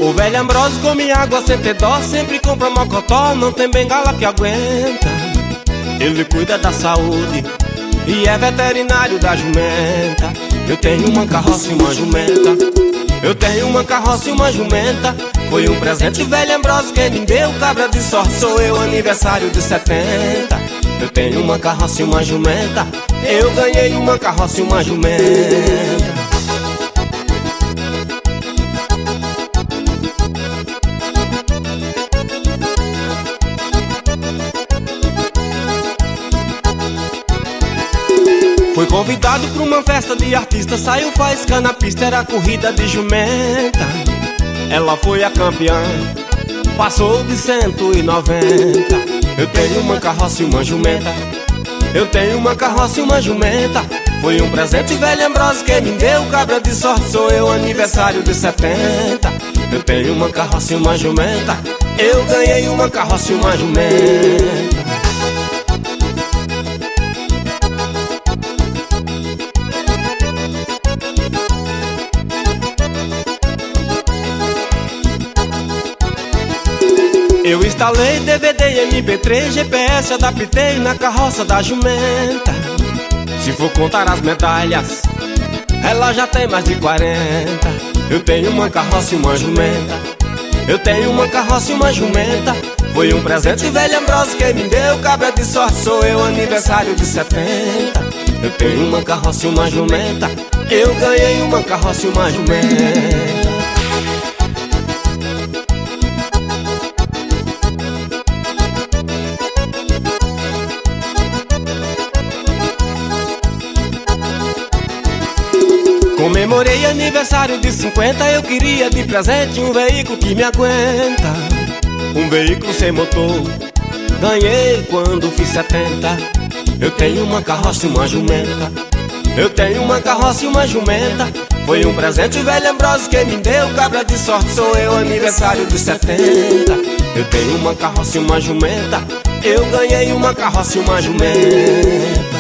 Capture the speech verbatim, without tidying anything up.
O velho Ambrósio come água sem ter dó, sempre compra mocotó, não tem bengala que aguenta. Ele cuida da saúde e é veterinário da jumenta. Eu tenho uma carroça e uma jumenta. Eu tenho uma carroça e uma jumenta. Foi um presente velho Ambrósio que me deu. Cabra de sorte sou eu, aniversário de setenta. Eu tenho uma carroça e uma jumenta. Eu ganhei uma carroça e uma jumenta. Fui convidado pra uma festa de artista, saiu faísca na pista, era corrida de jumenta. Ela foi a campeã, passou de cento e noventa. Eu tenho uma carroça e uma jumenta. Eu tenho uma carroça e uma jumenta. Foi um presente velho Ambrósio que me deu. Cabra de sorte sou eu, aniversário de setenta. Eu tenho uma carroça e uma jumenta. Eu ganhei uma carroça e uma jumenta. Eu instalei D V D e M P três, G P S adaptei na carroça da jumenta. Se for contar as medalhas, ela já tem mais de quarenta. Eu tenho uma carroça e uma jumenta. Eu tenho uma carroça e uma jumenta. Foi um presente velho Ambrósio que me deu. Cabra de sorte sou eu, aniversário de setenta. Eu tenho uma carroça e uma jumenta. Eu ganhei uma carroça e uma jumenta. Comemorei aniversário de cinquenta, eu queria de presente um veículo que me aguenta. Um veículo sem motor, ganhei quando fiz setenta. Eu tenho uma carroça e uma jumenta. Eu tenho uma carroça e uma jumenta. Foi um presente velho Ambrósio que me deu. Cabra de sorte sou eu, aniversário de setenta. Eu tenho uma carroça e uma jumenta. Eu ganhei uma carroça e uma jumenta.